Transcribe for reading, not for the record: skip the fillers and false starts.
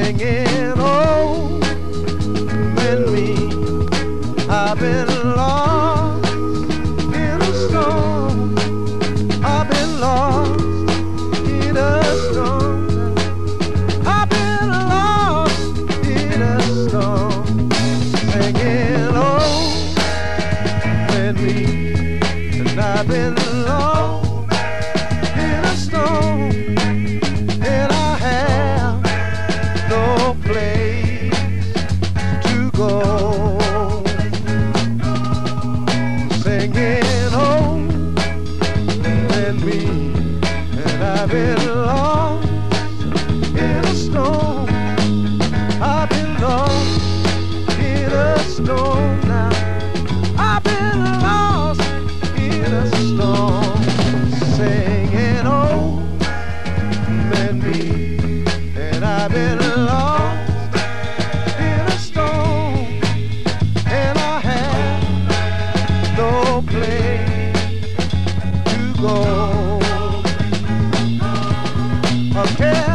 singing, oh, and me. I've been lost in a storm. I've been lost in a storm. I've been lost in a storm. Singing, oh, and me. And I've been lost in a storm. And I have no place to go. Singing, oh, and me. And I've been lost in a storm. I've been lost in a storm now. I've been lost in a storm. Singing, oh, and me. And I've been lost in a storm. And I have no place to go. Okay.